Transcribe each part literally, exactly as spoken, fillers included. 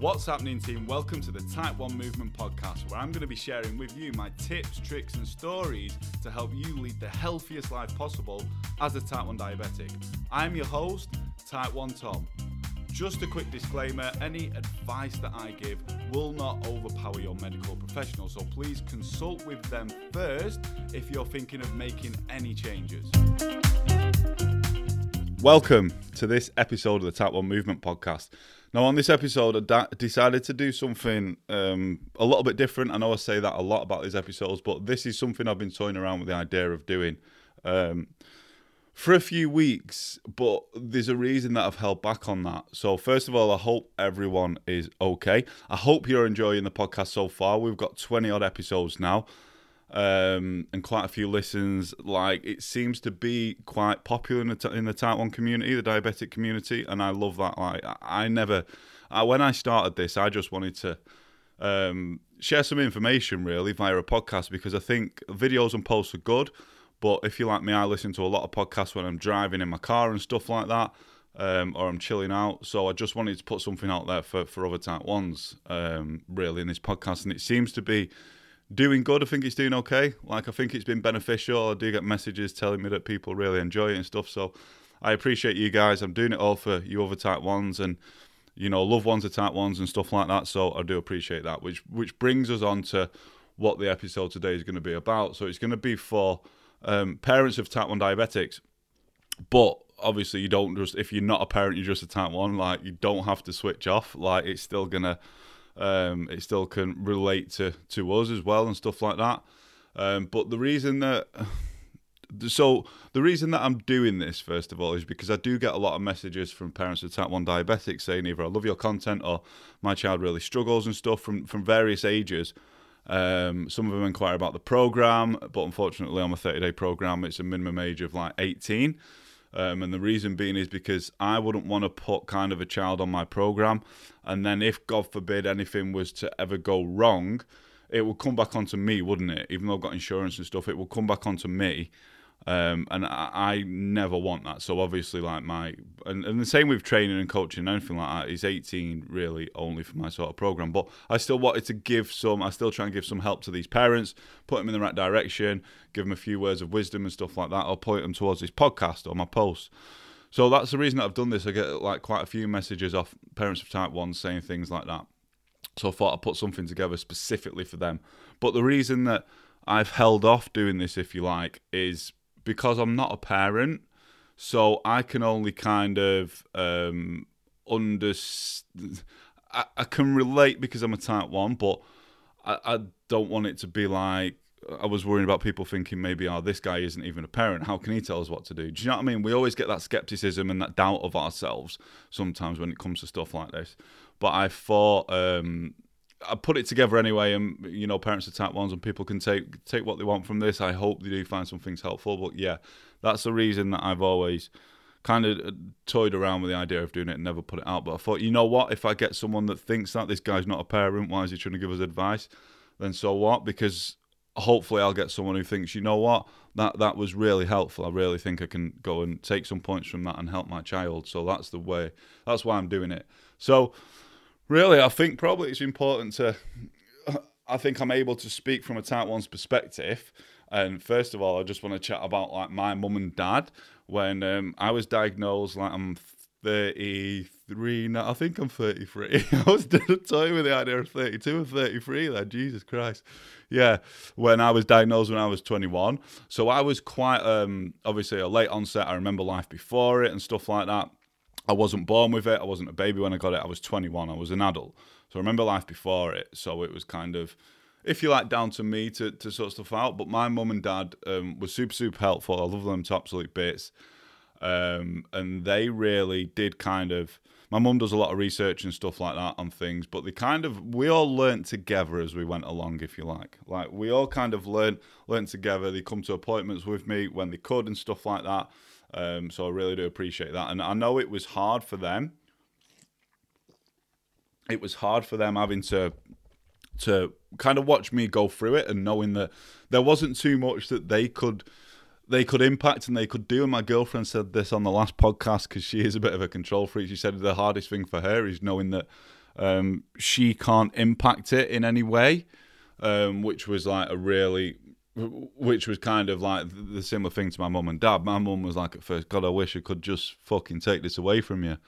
What's happening, team? Welcome to the Type one Movement Podcast, where I'm going to be sharing with you my tips, tricks and stories to help you lead the healthiest life possible as a Type one diabetic. I'm your host, Type one Tom. Just a quick disclaimer, any advice that I give will not overpower your medical professional, so please consult with them first if you're thinking of making any changes. Welcome to this episode of the Type one Movement Podcast. Now, on this episode, I da- decided to do something um, a little bit different. I know I say that a lot about these episodes, but this is something I've been toying around with the idea of doing um, for a few weeks, but there's a reason that I've held back on that. So first of all, I hope everyone is okay. I hope you're enjoying the podcast so far. We've got twenty odd episodes now. Um, and quite a few listens. Like, it seems to be quite popular in the, t- in the Type one community, the diabetic community, and I love that. Like, I, I never, I, when I started this, I just wanted to um, share some information really via a podcast, because I think videos and posts are good, but if you're like me, I listen to a lot of podcasts when I'm driving in my car and stuff like that, um, or I'm chilling out. So I just wanted to put something out there for, for other Type ones, um, really, in this podcast, and it seems to be doing good. I think it's doing okay. Like, I think it's been beneficial. I do get messages telling me that people really enjoy it and stuff. So I appreciate you guys. I'm doing it all for you other Type ones and, you know, loved ones of Type ones and stuff like that. So I do appreciate that, which which brings us on to what the episode today is going to be about. So it's going to be for um, parents of Type one diabetics. But obviously you don't just, if you're not a parent, you're just a Type one, like, you don't have to switch off. Like, it's still going to, Um, it still can relate to, to us as well and stuff like that. Um, but the reason that, so the reason that I'm doing this, first of all, is because I do get a lot of messages from parents of Type one diabetics saying either I love your content or my child really struggles and stuff from, from various ages. Um, some of them inquire about the program, but unfortunately on a thirty-day program, it's a minimum age of like eighteen. Um, and the reason being is because I wouldn't want to put kind of a child on my program, and then if, God forbid, anything was to ever go wrong, it would come back onto me, wouldn't it? Even though I've got insurance and stuff, it will come back onto me, um, and I, I never want that. So obviously, like my, and, and the same with training and coaching and anything like that, is eighteen really only for my sort of program. But I still wanted to give some, I still try and give some help to these parents, put them in the right direction, give them a few words of wisdom and stuff like that, or point them towards this podcast or my posts. So that's the reason that I've done this. I get like quite a few messages off parents of Type one saying things like that. So I thought I'd put something together specifically for them. But the reason that I've held off doing this, if you like, is because I'm not a parent. So I can only kind of um, understand. I, I can relate because I'm a Type one, but I, I don't want it to be like, I was worrying about people thinking maybe, oh, this guy isn't even a parent. How can he tell us what to do? Do you know what I mean? We always get that skepticism and that doubt of ourselves sometimes when it comes to stuff like this. But I thought um, I put it together anyway, and, you know, parents of Type ones and people can take take what they want from this. I hope they do find some things helpful. But yeah, that's the reason that I've always kind of toyed around with the idea of doing it and never put it out. But I thought, you know what? If I get someone that thinks that this guy's not a parent, why is he trying to give us advice? Then so what? Because hopefully I'll get someone who thinks, you know what, that that was really helpful. I really think I can go and take some points from that and help my child. So that's the way, that's why I'm doing it. So really, I think probably it's important to, I think I'm able to speak from a Type one's perspective. And first of all, I just want to chat about like my mum and dad. When um, I was diagnosed, like I'm thirty-three now, I think I'm thirty-three. I was toying with the idea of thirty-two or thirty-three then, Jesus Christ. Yeah, when I was diagnosed when I was twenty-one. So I was quite, um, obviously a late onset. I remember life before it and stuff like that. I wasn't born with it. I wasn't a baby when I got it. I was twenty-one. I was an adult. So I remember life before it. So it was kind of, if you like, down to me to, to sort stuff out. But my mum and dad um, were super, super helpful. I love them to absolute bits. Um, and they really did kind of, my mum does a lot of research and stuff like that on things, but they kind of, we all learnt together as we went along, if you like. Like, we all kind of learnt, learnt together. They come to appointments with me when they could and stuff like that. Um, so I really do appreciate that. And I know it was hard for them. It was hard for them having to to kind of watch me go through it and knowing that there wasn't too much that they could they could impact and they could do. And my girlfriend said this on the last podcast because she is a bit of a control freak. She said the hardest thing for her is knowing that um, she can't impact it in any way, um, which was like a really, which was kind of like the similar thing to my mum and dad. My mum was like at first, God, I wish I could just fucking take this away from you,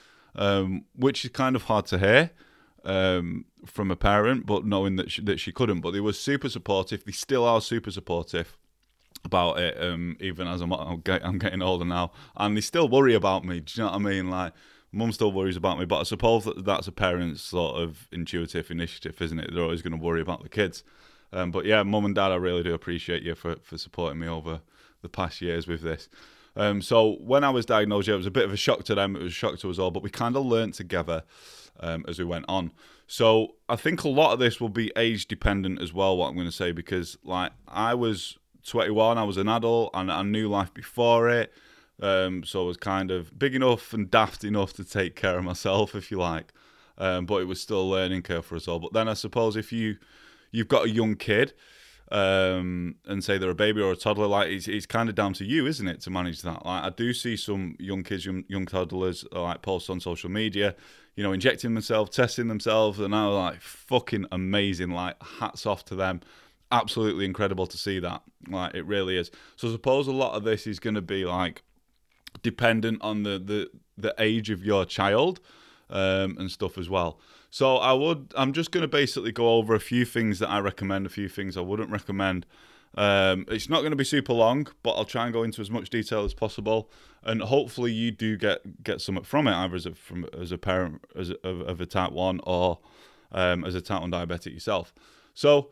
um, which is kind of hard to hear um, from a parent, but knowing that she, that she couldn't. But they were super supportive. They still are super supportive about it, um, even as I'm, I'm getting older now, and they still worry about me. Do you know what I mean? Like, mum still worries about me, but I suppose that that's a parent's sort of intuitive initiative, isn't it? They're always going to worry about the kids. Um, but yeah, mum and dad, I really do appreciate you for, for supporting me over the past years with this. Um, so when I was diagnosed, yeah, it was a bit of a shock to them. It was a shock to us all, but we kind of learned together um, as we went on. So I think a lot of this will be age dependent as well, what I'm going to say, because like I was twenty-one, I was an adult, and I knew life before it. Um, so I was kind of big enough and daft enough to take care of myself, if you like. Um, but it was still a learning curve for us all. But then I suppose if you, you've got a young kid, um, and say they're a baby or a toddler, like it's, it's kind of down to you, isn't it, to manage that? Like I do see some young kids, young, young toddlers, uh, like post on social media, you know, injecting themselves, testing themselves, and I was like, fucking amazing. Like, hats off to them. Absolutely incredible to see that. Like, it really is. So I suppose a lot of this is going to be like dependent on the the, the age of your child um, and stuff as well. So I would, I'm just going to basically go over a few things that I recommend, a few things I wouldn't recommend. Um, it's not going to be super long, but I'll try and go into as much detail as possible, and hopefully you do get get something from it, either as a from as a parent as a, of, of a type one or um, as a type one diabetic yourself. So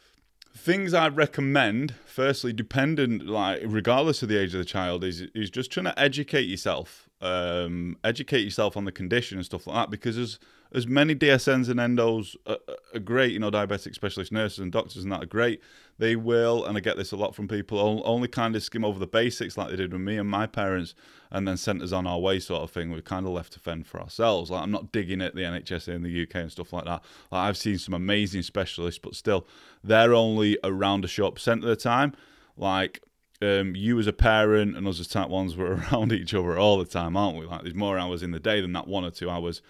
things I'd recommend, firstly, dependent, like regardless of the age of the child, is is just trying to educate yourself, um, educate yourself on the condition and stuff like that, because as as many D S Ns and endos are, are great, you know, diabetic specialist nurses and doctors and that are great. They will, and I get this a lot from people, only kind of skim over the basics like they did with me and my parents, and then sent us on our way sort of thing. We're kind of left to fend for ourselves. Like, I'm not digging at the N H S A in the U K and stuff like that. Like, I've seen some amazing specialists, but still, they're only around a short percent of the time. Like, um, you as a parent and us as type ones were around each other all the time, aren't we? Like, there's more hours in the day than that one or two hours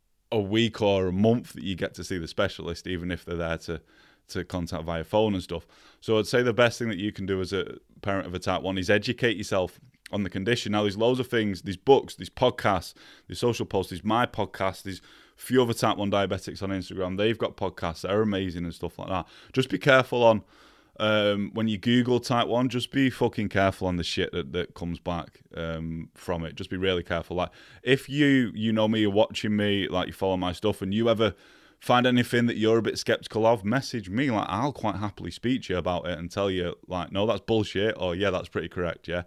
a week or a month that you get to see the specialist, even if they're there to to contact via phone and stuff. So I'd say the best thing that you can do as a parent of a type one is educate yourself on the condition. Now, there's loads of things, these books, these podcasts, these social posts, these my podcasts, these few other type one diabetics on Instagram, they've got podcasts that are amazing and stuff like that. Just be careful on um, when you Google type one, just be fucking careful on the shit that, that comes back um, from it. Just be really careful. Like, if you, you know me, you're watching me, like you follow my stuff, and you ever find anything that you're a bit skeptical of, message me. Like, I'll quite happily speak to you about it and tell you, like, no, that's bullshit, or yeah, that's pretty correct, yeah.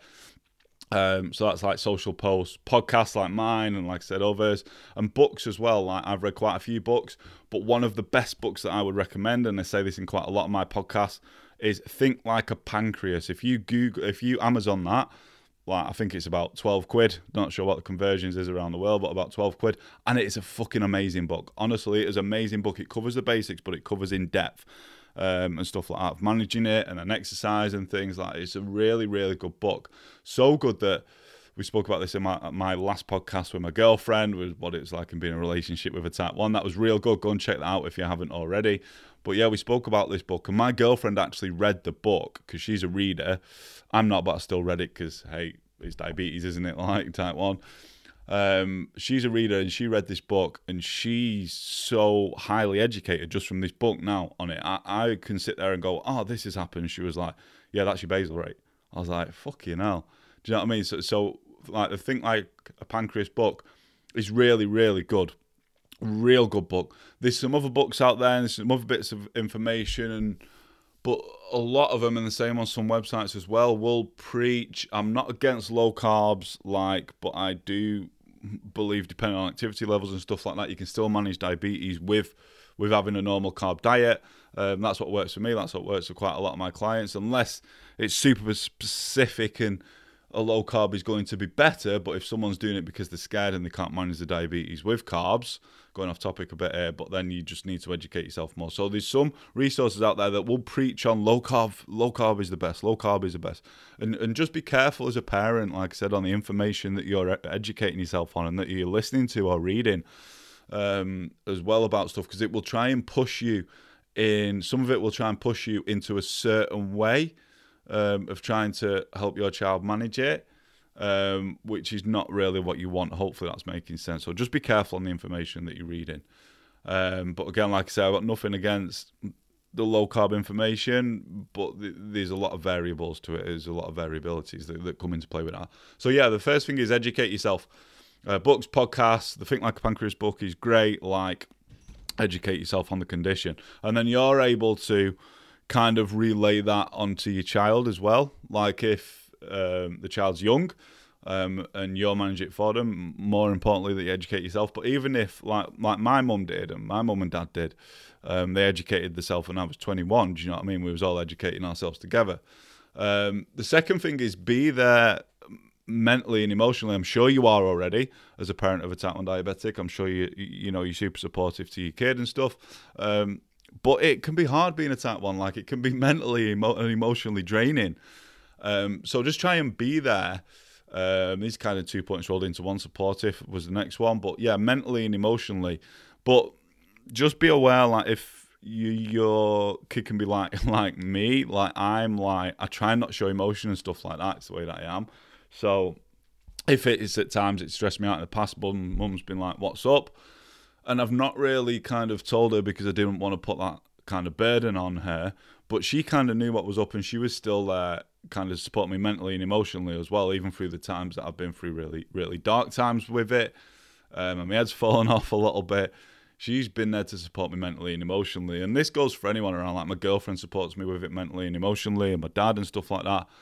Um, so that's like social posts, podcasts like mine, and like I said, others, and books as well. Like, I've read quite a few books, but one of the best books that I would recommend, and I say this in quite a lot of my podcasts, is Think Like a Pancreas. If you Google, if you Amazon that, like, I think it's about twelve quid. Not sure what the conversions is around the world, but about twelve quid. And it is a fucking amazing book. Honestly, it is an amazing book. It covers the basics, but it covers in depth um, and stuff like that. Managing it and then exercise and things like that. It's a really, really good book. So good that we spoke about this in my my last podcast with my girlfriend, with what it was like in being in a relationship with a type one. That was real good. Go and check that out if you haven't already. But yeah, we spoke about this book, and my girlfriend actually read the book because she's a reader. I'm not, but I still read it because, hey, it's diabetes, isn't it? Like type one. Um, she's a reader, and she read this book, and she's so highly educated just from this book now on it. I, I can sit there and go, oh, this has happened. She was like, yeah, that's your basal rate. I was like, fucking hell. Do you know what I mean? So, so like, the Think Like a Pancreas book is really, really good. Real good book. There's some other books out there, and there's some other bits of information, and but a lot of them, and the same on some websites as well, will preach. I'm not against low carbs, like, but I do believe, depending on activity levels and stuff like that, you can still manage diabetes with with having a normal carb diet. Um, that's what works for me. That's what works for quite a lot of my clients, unless it's super specific and a low carb is going to be better. But if someone's doing it because they're scared and they can't manage the diabetes with carbs, going off topic a bit here, but then you just need to educate yourself more. So there's some resources out there that will preach on low carb. Low carb is the best. Low carb is the best. And and just be careful as a parent, like I said, on the information that you're educating yourself on and that you're listening to or reading. um, as well about stuff, because it will try and push you in, some of it will try and push you into a certain way um, of trying to help your child manage it, um, which is not really what you want. Hopefully that's making sense. So just be careful on the information that you're reading. Um, but again, like I said, I've got nothing against the low carb information, but th- there's a lot of variables to it. There's a lot of variabilities that, that come into play with that. So yeah, the first thing is educate yourself. Uh, books, podcasts, the Think Like a Pancreas book is great. Like, educate yourself on the condition, and then you're able to kind of relay that onto your child as well. Like if um, the child's young, um, and you'll manage it for them. More importantly, that you educate yourself. But even if, like like my mum did, and my mum and dad did, um, they educated themselves when I was twenty-one. Do you know what I mean? We was all educating ourselves together. Um, the second thing is be there mentally and emotionally. I'm sure you are already as a parent of a type one diabetic. I'm sure you you know you're super supportive to your kid and stuff. Um, but it can be hard being a type one. Like, it can be mentally emo- and emotionally draining. Um, so just try and be there. Um, these kind of two points rolled into one. Supportive was the next one, but yeah, mentally and emotionally. But just be aware, like, if you, your kid can be like like me, like I'm like I try not to show emotion and stuff like that. It's the way that I am. So if it is at times it stressed me out in the past, but mum's been like, what's up? And I've not really kind of told her because I didn't want to put that kind of burden on her, but she kind of knew what was up, and she was still there kind of supporting me mentally and emotionally as well, even through the times that I've been through really, really dark times with it. Um, and my head's fallen off a little bit. She's been there to support me mentally and emotionally. And this goes for anyone around. Like, my girlfriend supports me with it mentally and emotionally, and my dad and stuff like that.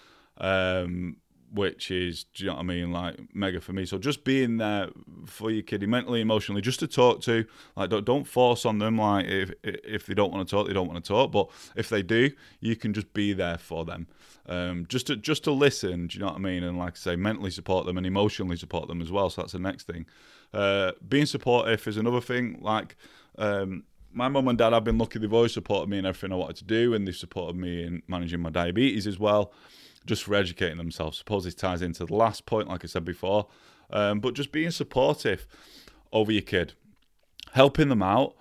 Um, which is, do you know what I mean, like, mega for me. So just being there for your kid mentally, emotionally, just to talk to, like, don't, don't force on them, like, if if they don't want to talk, they don't want to talk, but if they do, you can just be there for them, um, just to just to listen, do you know what I mean, and like I say, mentally support them and emotionally support them as well. So that's the next thing. Uh, being supportive is another thing. Like, um, my mum and dad have been lucky. They've always supported me in everything I wanted to do, and they've supported me in managing my diabetes as well, just for educating themselves. Suppose this ties into the last point, like I said before, um, but just being supportive over your kid, helping them out.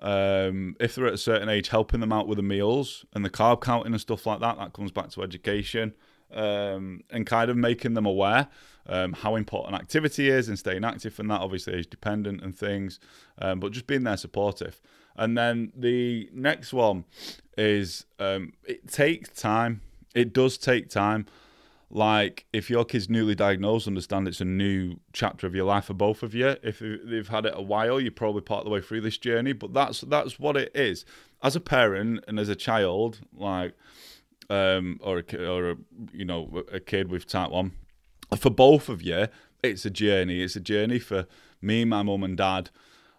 Um, if they're at a certain age, helping them out with the meals and the carb counting and stuff like that. That comes back to education, um, and kind of making them aware um, how important activity is and staying active, and that obviously age dependent and things, um, but just being there supportive. And then the next one is um, it takes time. It does take time. Like, if your kid's newly diagnosed, understand it's a new chapter of your life for both of you. If they've had it a while, you're probably part of the way through this journey, but that's that's what it is. As a parent and as a child, like, um, or a, or a, you know, a kid with type one, for both of you, it's a journey. It's a journey for me, my mum and dad,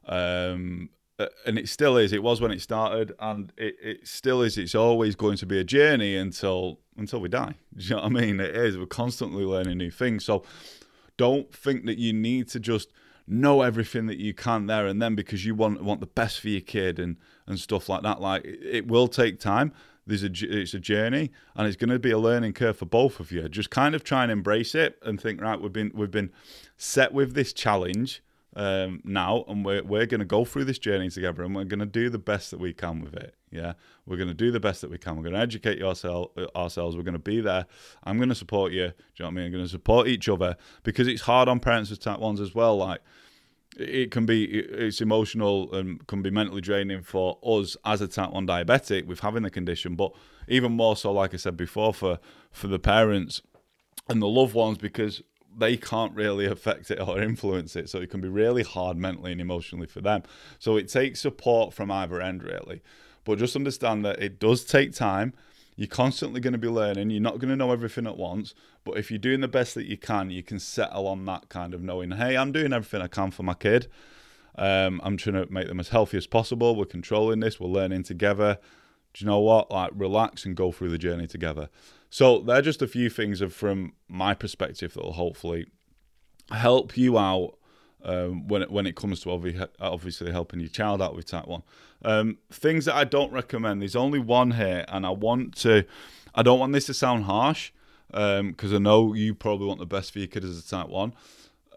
um, and it still is. It was when it started, and it, it still is. It's always going to be a journey until until we die. Do you know what I mean? It is. We're constantly learning new things. So don't think that you need to just know everything that you can there and then because you want want the best for your kid and, and stuff like that. Like, it will take time. There's a it's a journey, and it's going to be a learning curve for both of you. Just kind of try and embrace it and think, right, we've been we've been set with this challenge. Um, now, and we're we're going to go through this journey together, and we're going to do the best that we can with it. Yeah, we're going to do the best that we can. We're going to educate yourself, ourselves. We're going to be there. I'm going to support you. Do you know what I mean? I'm going to support each other, because it's hard on parents with type ones as well. Like, it can be, it's emotional and can be mentally draining for us as a type one diabetic with having the condition, but even more so, like I said before, for for the parents and the loved ones, because they can't really affect it or influence it. So it can be really hard mentally and emotionally for them. So it takes support from either end, really. But just understand that it does take time. You're constantly going to be learning. You're not going to know everything at once. But if you're doing the best that you can, you can settle on that kind of knowing, hey, I'm doing everything I can for my kid. Um, I'm trying to make them as healthy as possible. We're controlling this. We're learning together. Do you know what? Like, relax and go through the journey together. So they're just a few things of, from my perspective, that will hopefully help you out um, when it, when it comes to obvi- obviously helping your child out with type one. Um, things that I don't recommend. There's only one here, and I want to. I don't want this to sound harsh, because um, I know you probably want the best for your kid as a type one.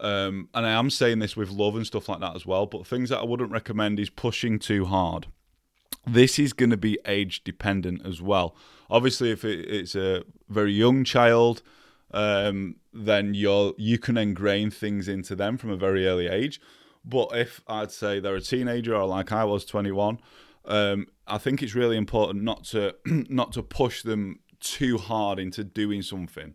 Um, and I am saying this with love and stuff like that as well, but things that I wouldn't recommend is pushing too hard. This is going to be age dependent as well. Obviously, if it, it's a very young child, um, then you're you can ingrain things into them from a very early age. But if I'd say they're a teenager, or like I was, twenty-one, um, I think it's really important not to not to push them too hard into doing something.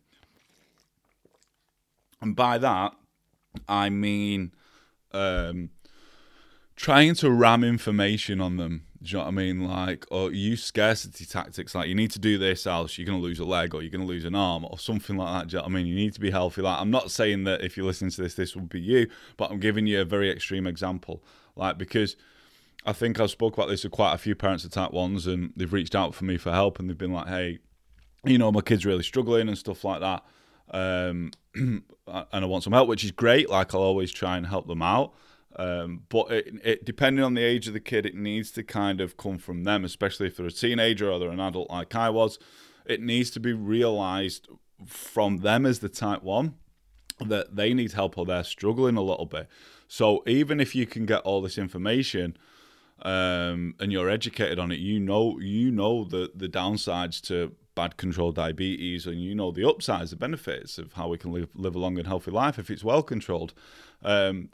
And by that, I mean um, trying to ram information on them. Do you know what I mean? Like, or use scarcity tactics. Like, you need to do this, else you're going to lose a leg, or you're going to lose an arm, or something like that. Do you know what I mean? You need to be healthy. Like, I'm not saying that if you're listening to this, this would be you, but I'm giving you a very extreme example. Like, because I think I've spoke about this with quite a few parents of type ones, and they've reached out for me for help, and they've been like, hey, you know, my kid's really struggling and stuff like that. Um, and I want some help, which is great. Like, I'll always try and help them out. Um, but it, it, depending on the age of the kid, it needs to kind of come from them, especially if they're a teenager or they're an adult like I was. It needs to be realised from them as the type one that they need help or they're struggling a little bit. So even if you can get all this information um, and you're educated on it, you know you know the, the downsides to bad controlled diabetes, and you know the upsides, the benefits of how we can live, live a long and healthy life if it's well controlled. Um,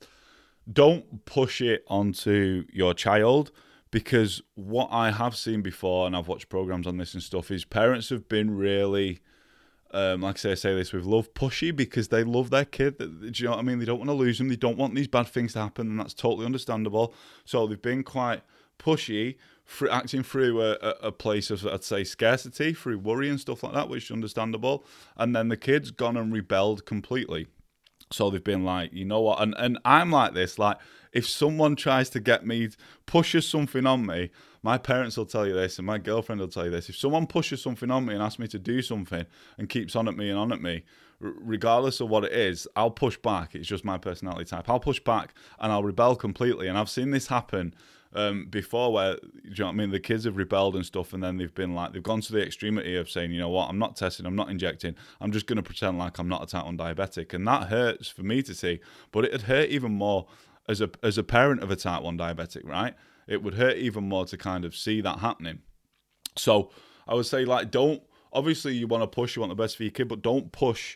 Don't push it onto your child, because what I have seen before, and I've watched programs on this and stuff, is parents have been really, um, like I say, I say this with love, pushy, because they love their kid. Do you know what I mean? They don't want to lose them. They don't want these bad things to happen, and that's totally understandable. So they've been quite pushy, for acting through a, a place of, I'd say, scarcity, through worry and stuff like that, which is understandable. And then the kid's gone and rebelled completely. So they've been like, you know what, and, and I'm like this, like, if someone tries to get me, pushes something on me, my parents will tell you this, and my girlfriend will tell you this, if someone pushes something on me and asks me to do something and keeps on at me and on at me, r- regardless of what it is, I'll push back. It's just my personality type. I'll push back and I'll rebel completely. And I've seen this happen um, before where, you know what I mean, the kids have rebelled and stuff, and then they've been like, they've gone to the extremity of saying, you know what, I'm not testing, I'm not injecting, I'm just going to pretend like I'm not a type one diabetic. And that hurts for me to see, but it'd hurt even more as a as a parent of a type one diabetic, right? It would hurt even more to kind of see that happening. So I would say, like, don't, obviously you want to push, you want the best for your kid, but don't push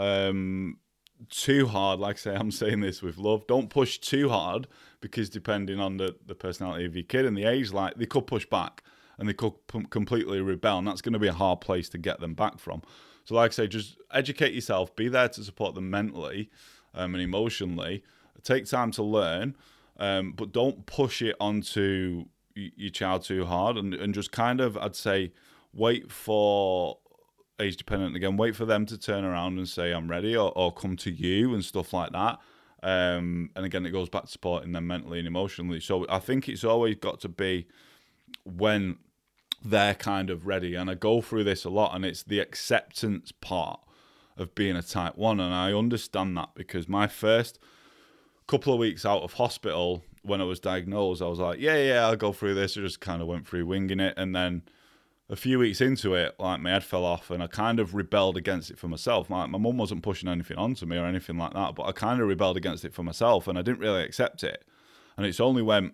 um, too hard. Like I say, I'm saying this with love. Don't push too hard, because depending on the, the personality of your kid and the age, like, they could push back and they could p- completely rebel, and that's going to be a hard place to get them back from. So like I say, just educate yourself, be there to support them mentally um, and emotionally, take time to learn, um, but don't push it onto y- your child too hard, and, and just kind of, I'd say, wait for, age dependent again, wait for them to turn around and say, I'm ready, or, or come to you and stuff like that. Um, and again, it goes back to supporting them mentally and emotionally. So I think it's always got to be when they're kind of ready. And I go through this a lot, and it's the acceptance part of being a type one. And I understand that, because my first couple of weeks out of hospital, when I was diagnosed, I was like, yeah, yeah, I'll go through this. I just kind of went through winging it. And then a few weeks into it, like, my head fell off, and I kind of rebelled against it for myself. My, my mum wasn't pushing anything onto me or anything like that, but I kind of rebelled against it for myself, and I didn't really accept it. And it's only when,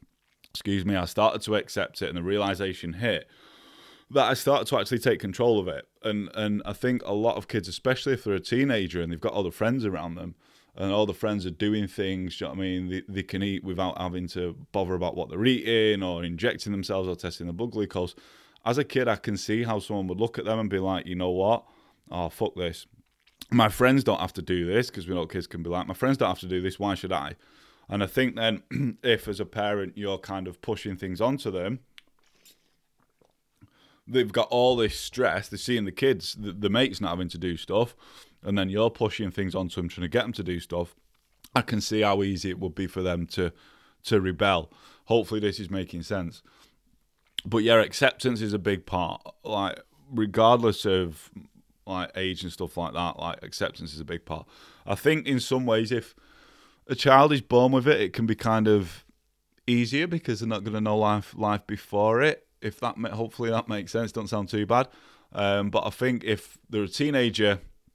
excuse me, I started to accept it and the realization hit, that I started to actually take control of it. And and I think a lot of kids, especially if they're a teenager and they've got other friends around them, and all the friends are doing things, you know what I mean, they, they can eat without having to bother about what they're eating or injecting themselves or testing the blood glucose. As a kid, I can see how someone would look at them and be like, you know what? Oh, fuck this. My friends don't have to do this, because we know kids can be like, my friends don't have to do this, why should I? And I think then if, as a parent, you're kind of pushing things onto them, they've got all this stress. They're seeing the kids, the, the mates not having to do stuff, and then you're pushing things onto them, trying to get them to do stuff. I can see how easy it would be for them to, to rebel. Hopefully this is making sense. But yeah, acceptance is a big part. Like, regardless of like age and stuff like that, like, acceptance is a big part. I think in some ways, if a child is born with it, it can be kind of easier, because they're not going to know life life before it. If that, hopefully that makes sense. Don't sound too bad. Um, but I think if they're a teenager,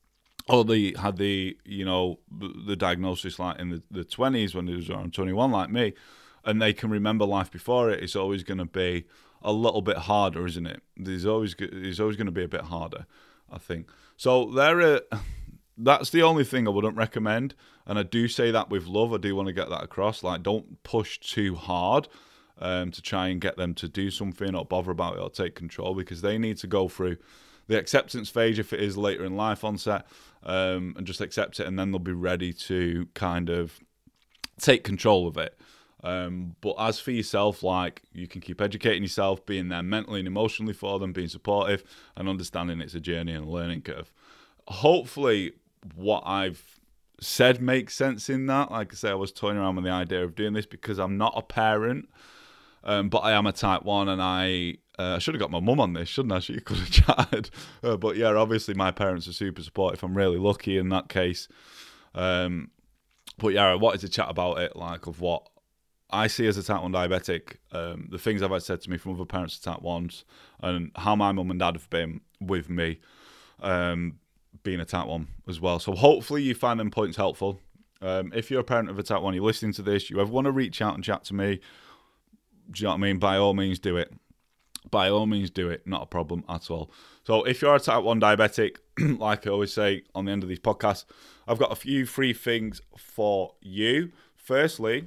or they had the, you know, the diagnosis like in the, the twenties when they was around twenty-one like me, and they can remember life before it, it's always going to be a little bit harder, isn't it? There's always it's always going to be a bit harder, I think. So there are, that's the only thing I wouldn't recommend, and I do say that with love. I do want to get that across. Like, don't push too hard um, to try and get them to do something or bother about it or take control, because they need to go through the acceptance phase if it is later in life onset, um, and just accept it, and then they'll be ready to kind of take control of it. Um, but as for yourself, like, you can keep educating yourself, being there mentally and emotionally for them, being supportive, and understanding it's a journey and a learning curve. Hopefully what I've said makes sense in that. Like I say, I was toying around with the idea of doing this because I'm not a parent, um, but I am a type one, and I uh, I should have got my mum on this, shouldn't I? She could have chatted. Uh, but yeah, obviously my parents are super supportive. I'm really lucky in that case. Um, but yeah, I wanted to chat about it, like, of what I see as a type one diabetic, um, the things I've had said to me from other parents of type ones, and how my mum and dad have been with me, um, being a type one as well. So hopefully you find them points helpful. Um, if you're a parent of a type one, you're listening to this, you ever want to reach out and chat to me, do you know what I mean? By all means, do it. By all means, do it. Not a problem at all. So if you're a type one diabetic, like I always say on the end of these podcasts, I've got a few free things for you. Firstly,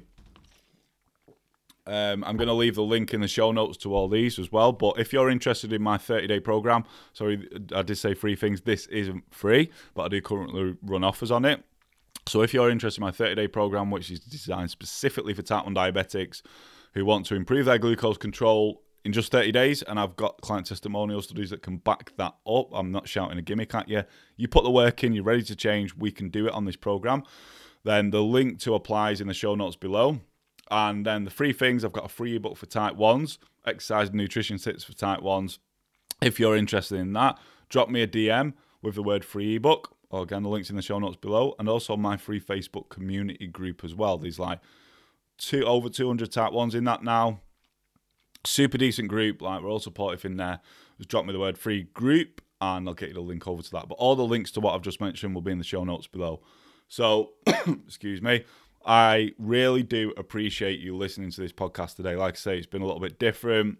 Um, I'm going to leave the link in the show notes to all these as well. But if you're interested in my thirty-day program, sorry, I did say free things. This isn't free, but I do currently run offers on it. So if you're interested in my thirty-day program, which is designed specifically for type one diabetics who want to improve their glucose control in just thirty days, and I've got client testimonial studies that can back that up. I'm not shouting a gimmick at you. You put the work in, you're ready to change, we can do it on this program. Then the link to apply is in the show notes below. And then the free things, I've got a free ebook for type ones, exercise and nutrition tips for type ones. If you're interested in that, drop me a D M with the word free ebook, or again, the link's in the show notes below, and also my free Facebook community group as well. There's like two over two hundred type ones in that now. Super decent group, like, we're all supportive in there. Just drop me the word free group, and I'll get you the link over to that. But all the links to what I've just mentioned will be in the show notes below. So, excuse me. I really do appreciate you listening to this podcast today. Like I say, it's been a little bit different.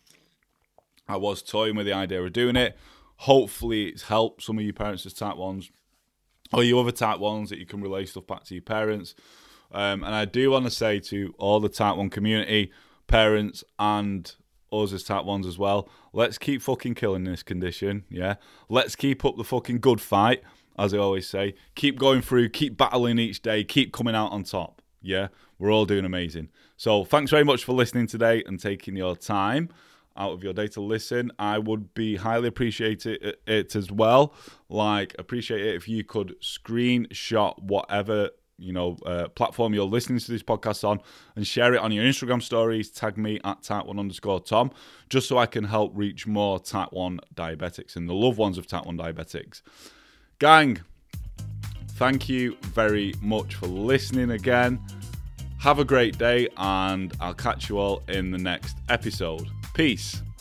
I was toying with the idea of doing it. Hopefully it's helped some of you parents as type ones, or you other type ones, that you can relay stuff back to your parents. Um, and I do want to say to all the type one community, parents and us as type ones as well, let's keep fucking killing this condition, yeah? Let's keep up the fucking good fight. As I always say, keep going through, keep battling each day, keep coming out on top. Yeah, we're all doing amazing. So thanks very much for listening today and taking your time out of your day to listen. I would be highly appreciate it, it as well. Like, appreciate it if you could screenshot whatever, you know, uh, platform you're listening to this podcast on and share it on your Instagram stories. Tag me at type one underscore Tom, just so I can help reach more type one diabetics and the loved ones of type one diabetics. Gang, thank you very much for listening again. Have a great day, and I'll catch you all in the next episode. Peace.